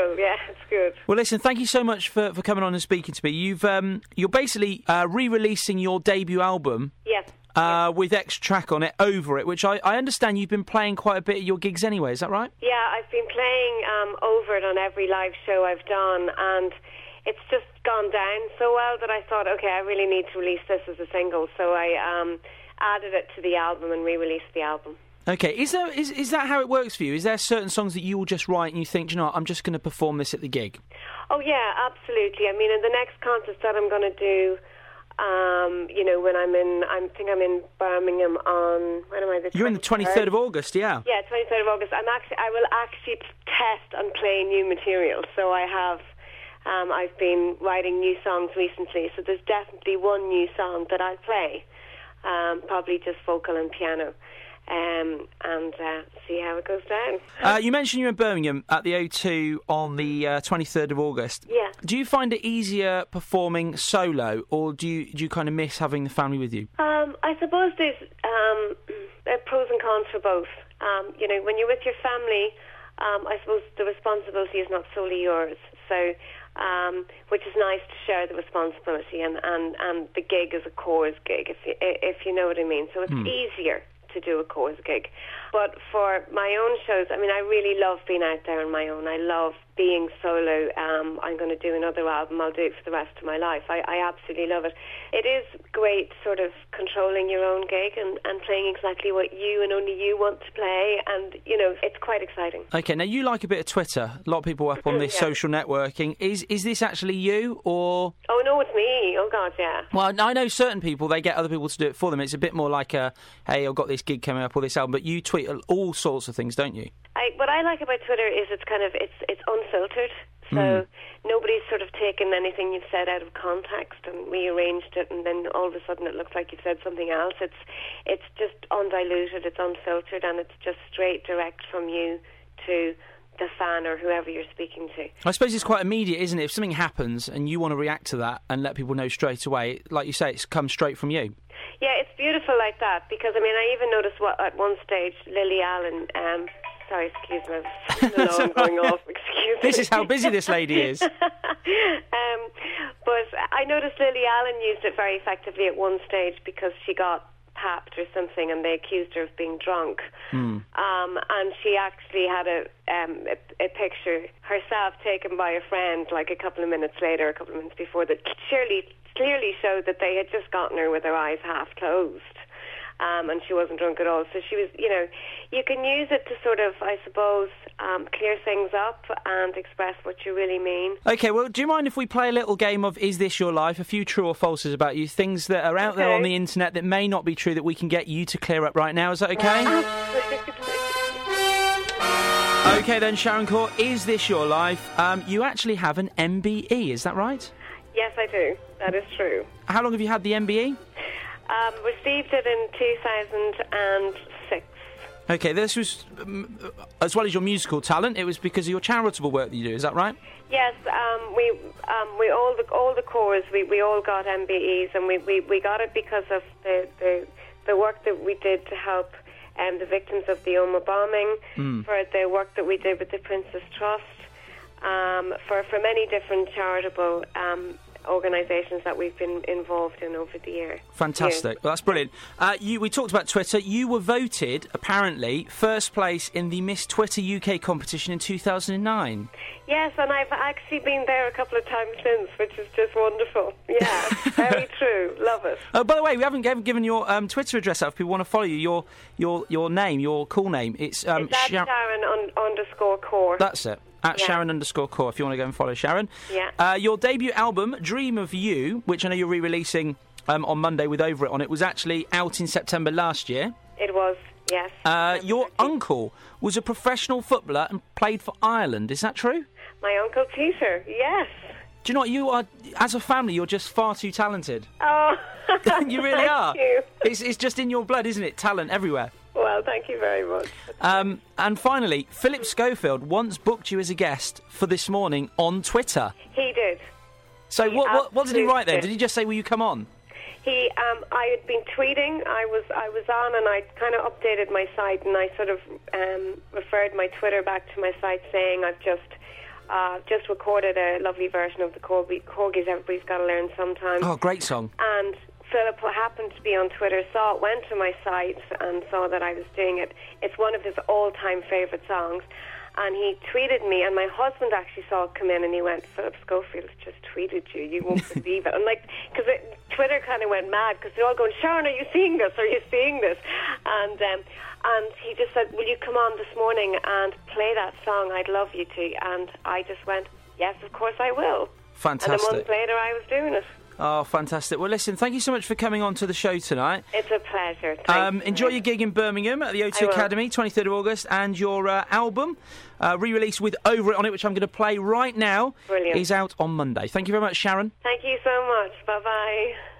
will, yeah, it's good. Well, listen, thank you so much for coming on and speaking to me. You're basically re-releasing your debut album. Yes. With extra track on it, Over It, which I understand you've been playing quite a bit at your gigs anyway, is that right? Yeah, I've been playing Over It on every live show I've done, and it's just gone down so well that I thought, okay, I really need to release this as a single, so I added it to the album and re-released the album. Okay, is that how it works for you? Is there certain songs that you will just write and you think, do you know what, I'm just going to perform this at the gig? Oh, yeah, absolutely. I mean, in the next concert that I'm going to do, when I think I'm in Birmingham on, when am I? You're in the 23rd of August, yeah. Yeah, 23rd of August. I will actually test and play new material. So I have, I've been writing new songs recently. So there's definitely one new song that I'll play, probably just vocal and piano. And see how it goes down. You mentioned you're in Birmingham at the O2 on the 23rd of August. Yeah. Do you find it easier performing solo, or do you kind of miss having the family with you? I suppose there's pros and cons for both. When you're with your family, I suppose the responsibility is not solely yours. So, which is nice to share the responsibility, and the gig is a chorus gig, if you know what I mean. So it's easier to do a chorus gig. But for my own shows, I mean, I really love being out there on my own. I love being solo. I'm going to do another album. I'll do it for the rest of my life. I absolutely love it. It is great sort of controlling your own gig and playing exactly what you and only you want to play. And, it's quite exciting. Okay, now you like a bit of Twitter. A lot of people up on this social networking. Is this actually you, or...? Oh, no, it's me. Oh, God, yeah. Well, I know certain people, they get other people to do it for them. It's a bit more like a, hey, I've got this gig coming up or this album, but you tweet all sorts of things, don't you? What I like about Twitter is it's unfiltered. So nobody's sort of taken anything you've said out of context and rearranged it, and then all of a sudden it looks like you've said something else. It's just undiluted, it's unfiltered, and it's just straight, direct from you to the fan or whoever you're speaking to. I suppose it's quite immediate, isn't it? If something happens and you want to react to that and let people know straight away, like you say, it's come straight from you. Yeah, it's beautiful like that, because, I mean, I even noticed at one stage, Lily Allen... sorry, excuse me, I was going off, excuse me. This is how busy this lady is. But I noticed Lily Allen used it very effectively at one stage because she got tapped or something and they accused her of being drunk. And she actually had a picture herself taken by a friend like a couple of minutes later, a couple of minutes before, that clearly showed that they had just gotten her with her eyes half closed. And she wasn't drunk at all. So she was, you can use it to sort of, I suppose, clear things up and express what you really mean. OK, well, do you mind if we play a little game of Is This Your Life? A few true or falses about you, things that are out there on the internet that may not be true that we can get you to clear up right now. Is that OK? OK then, Sharon Corr, Is This Your Life? You actually have an MBE, is that right? Yes, I do. That is true. How long have you had the MBE? Received it in 2006. OK, this was, as well as your musical talent, it was because of your charitable work that you do, is that right? Yes, we all the corps, we all got MBEs, and we got it because of the work that we did to help the victims of the Omagh bombing, for the work that we did with the Princess Trust, for many different charitable organisations that we've been involved in over the year. Fantastic. Well, that's brilliant. We talked about Twitter. You were voted, apparently, first place in the Miss Twitter UK competition in 2009. Yes, and I've actually been there a couple of times since, which is just wonderful. Yeah, very true. Love it. Oh, by the way, we haven't given your Twitter address out if people want to follow you. Your name, your cool name. It's Sharon _Corr. That's it. At Sharon _Corr, if you want to go and follow Sharon. Yeah. Your debut album, Dream of You, which I know you're re-releasing on Monday with Over It on it, was actually out in September last year. It was, yes. Your uncle was a professional footballer and played for Ireland, is that true? My Uncle Peter, yes. Do you know what, you are, as a family, you're just far too talented. Oh, you really are. Thank you. It's just in your blood, isn't it? Talent everywhere. Well, thank you very much. And finally, Philip Schofield once booked you as a guest for This Morning on Twitter. He did. So what did he write there? Did he just say, will you come on? I had been tweeting. I was on, and I kind of updated my site, and I sort of referred my Twitter back to my site, saying I've just just recorded a lovely version of the Corgis Everybody's Gotta Learn Sometime. Oh, great song. And Philip happened to be on Twitter, saw it, went to my site and saw that I was doing it. It's one of his all-time favourite songs. And he tweeted me, and my husband actually saw it come in, and he went, "Philip Schofield just tweeted you. You won't believe it." And because Twitter kind of went mad, because they're all going, "Sharon, are you seeing this? Are you seeing this?" And he just said, "Will you come on this morning and play that song? I'd love you to." And I just went, "Yes, of course I will." Fantastic. And a month later, I was doing it. Oh, fantastic. Well, listen, thank you so much for coming on to the show tonight. It's a pleasure. Enjoy your gig in Birmingham at the O2 Academy, 23rd of August, and your album, re-released with Over It on it, which I'm going to play right now, Brilliant. is out on Monday. Thank you very much, Sharon. Thank you so much. Bye-bye.